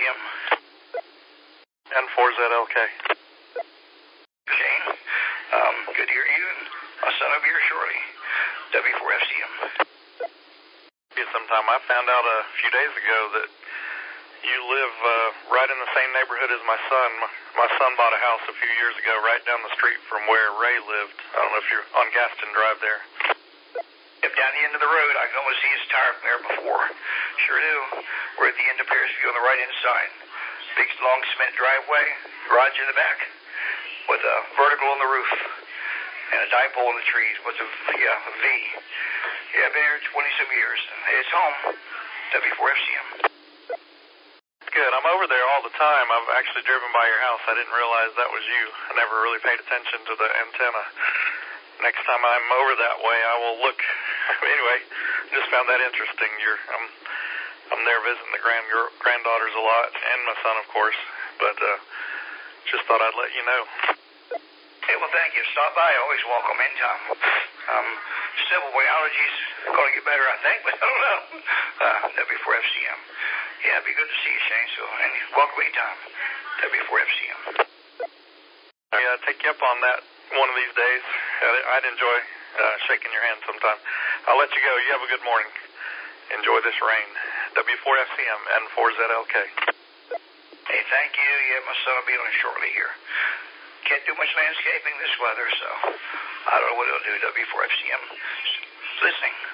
W4FCM. N4ZLK. Shane, good to hear you, and my son will be here shortly. W4FCM. Sometime I found out a few days ago that you live right in the same neighborhood as my son. My son bought a house a few years ago right down the street from where Ray lived. I don't know if you're on Gaston Drive there. Yep, down the end of the road. I can almost see his tire from there before. Sure do. We're at the end of Paris View on the right inside. Big long cement driveway, garage in the back, with a vertical on the roof, and a dipole in the trees with a V. Yeah, I've been here 20-some years. It's home. W4FCM. Good. I'm over there all the time. I've actually driven by your house. I didn't realize that was you. I never really paid attention to the antenna. Next time I'm over that way, I will look. Anyway, just found that interesting. I'm there visiting the granddaughters a lot, and my son, of course. But just thought I'd let you know. Hey, well, thank you. Stop by. Always welcome anytime. Civil way allergies going to get better, I think, but I don't know. W4FCM. Yeah, it'd be good to see you, Shane. So, and welcome anytime. W4FCM. Yeah, take you up on that one of these days. I'd enjoy shaking your hand sometime. I'll let you go. You have a good morning. Enjoy this rain. W4FCM, N4ZLK. Hey, thank you. Yeah, my son will be on shortly here. Can't do much landscaping this weather, so I don't know what it'll do. W4FCM. Listening.